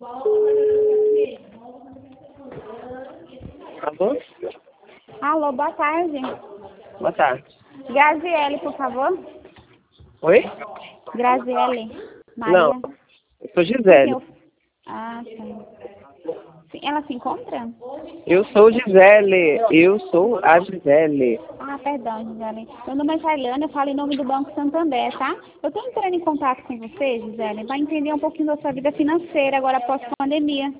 Alô? Alô, boa tarde. Boa tarde. Graziele, por favor. Oi? Graziele. Maria. Não, eu sou Gisele. Ah, tá. Sim, ela se encontra? Eu sou Gisele. Eu sou a Gisele. Ah, perdão, Gisele. Meu nome é Jailane, eu falo em nome do Banco Santander, tá? Eu estou entrando em contato com você, Gisele, para entender um pouquinho da sua vida financeira agora pós-pandemia.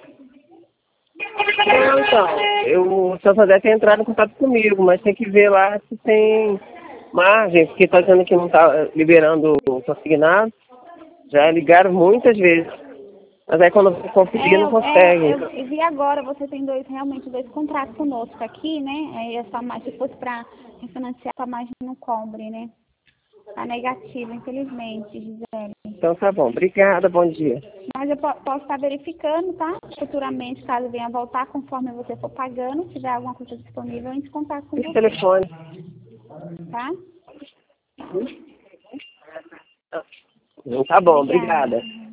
Não, então, o Santander tem entrado em contato comigo, mas tem que ver lá se tem margem, porque está dizendo que não está liberando o consignado. Já ligaram muitas vezes. Mas aí quando você conseguir, não consegue. Eu vi agora, você tem realmente dois contratos conosco aqui, né? Aí essa margem, se fosse para refinanciar, essa margem não cobre, né? Tá negativa, infelizmente, Gisele. Então tá bom. Obrigada, bom dia. Mas eu posso estar verificando, tá? Futuramente, caso venha voltar, conforme você for pagando, se tiver alguma coisa disponível, eu entro em contato com Esse você, telefone. tá? Tá bom, Obrigada. obrigada.